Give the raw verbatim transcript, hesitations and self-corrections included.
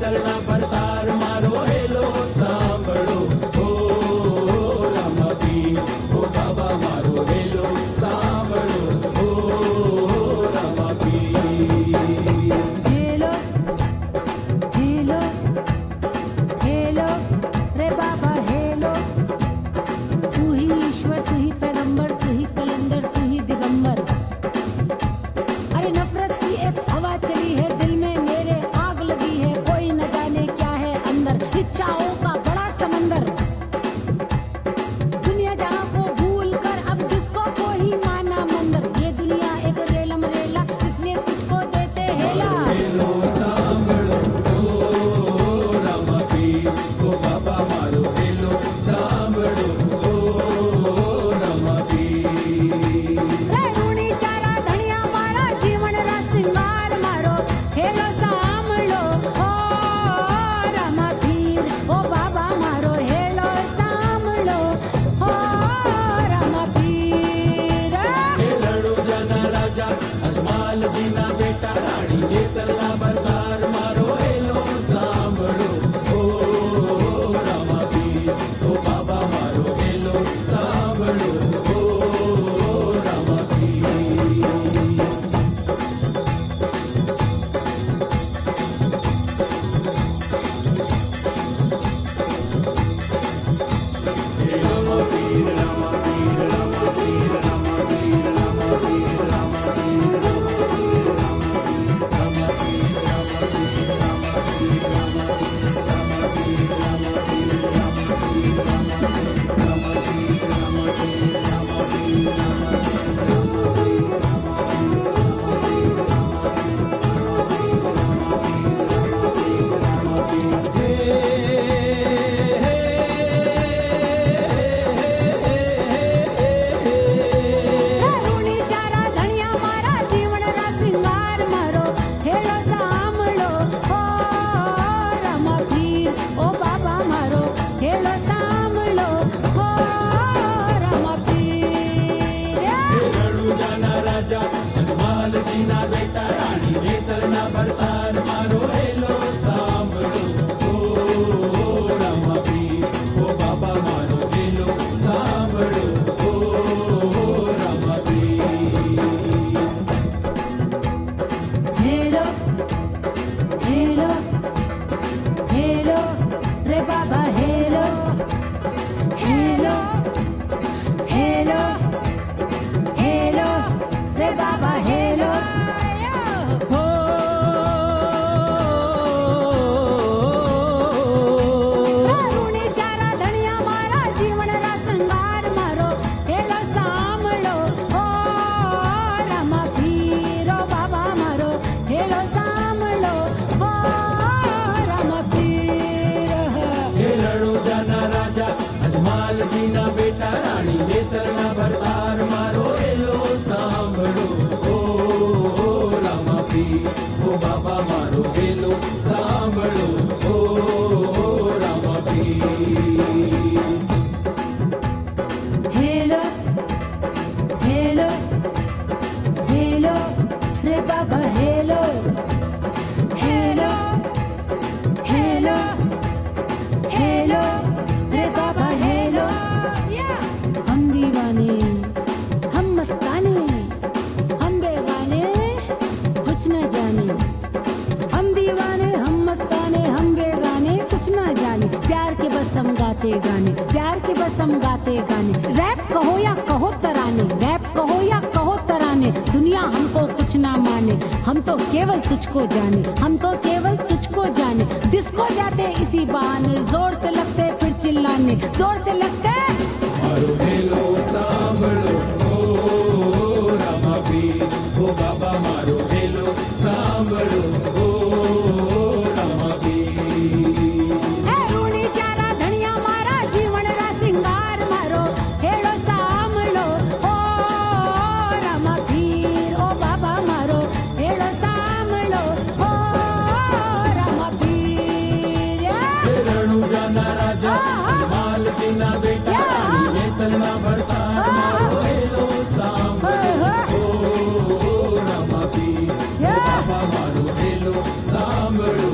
નેતરના પરતાર મારો હેલો સાંભળો ઓ રામાપીર ઓ બાબા મારો હેલો સાંભળો ઓ રામાપીર હેલો હેલો હેલો रे बाबा हेलो तू ही ईश्वर तू ही पैगंबर तू ही कलंदर तू ही दिगंबर अरे नफरत की एक हवा चली है दिल में मेरे आग लगी है कोई न जाने क्या है अंदर इच्छाओं का बड़ा समंदर दुनिया जहां को भूल कर अब किसको को ही माना मंदिर ये दुनिया एक रेलम रेला इसलिए तुझको देते हेला હેલો સાંભળો ઓ રામાપીર ઓ બાબા મારો હેલો સાંભળો ઓ રામાપીર રે રૂણી ચારા ધણિયા મારા જીવન રા સિંગાર મારો હેલો સાંભળો ઓ રામાપીર ઓ બાબા મારો હેલો સાંભળો ઓ રામાપીર હે રણુજાના રાજા અજમાલજીના બેટા રાણી નેતરના બરદાર મારો હેલો સાંભળો ઓ રામાપીર ઓ બાબા મારો હેલો સાંભળો ઓ રામાપીર હે રામાપીર રામાપીર રામાપીર રામાપીર રામાપીર રામાપીર રૂણી ચારા ધણિયા મારા જીવન રા સિંગાર મારો હેલો સાંભળો ઓ રામાપીર ઓ બાબા મારો હેલો સાંભળો ઓ રામાપીર હે રણુજાના રાજા અજમાલજીના બેટા રાણી નેતરના બરદાર મારો હેલો સાંભળો ઓ રામાપીર ઓ બાબા મારો હેલો સાંભળો ઓ રામાપીર હેલો હેલો હેલો રે બાબા હેલો હેલો હેલો હેલો રે બાબા હેલો હો રૂણી ચારા ધણિયા મારા જીવન રા સંગાર મારો હેલો સાંભળો ઓ રામાપીર ઓ બાબા મારો હેલો સાંભળો ઓ રામાપીર હે રણુજાના રાજા અજમાલજીના બેટા રાણી નેતરના બરદાર મારો હેલો સાંભળો ઓ રામાપીર ઓ બાબા મારો હેલો સાંભળો ઓ રામાપીર હેલો હેલો હેલો રે બાબા હેલો હેલો હેલો હેલો રે બાબા હેલો हम दीवाने हम मस्ताने हम बेगाने कुछ न जाने हम दीवाने हम मस्ताने हम बेगाने कुछ न जाने प्यार के बस हम गाते गाने प्यार के बस हम गाते गाने रैप कहो या कहो तराने रैप कहो या कहो तराने दुनिया हमको कुछ ना माने हम तो केवल तुझको जाने हम तो केवल तुझको जाने जिसको जाते इसी बहाने जोर से लगते फिर चिल्लाने जोर से लगते મારો હેલો સાંભળો ઓ રામાપીર ઓ બાબા મારો હેલો સાંભળો ઓ રામાપીર હે રૂણી ચારા ધણિયા મારા જીવન રા સિંગાર મારો હેલો સાંભળો ઓ રામાપીર ઓ બાબા મારો હેલો સાંભળો ઓ રામાપીર હે રણુજાના રાજા અજમાલજીના બેટા રાણી નેતરના બરદાર મારો હેલો સાંભળો ઓ રામાપીર ઓ બાબા મારો હેલો સાંભળો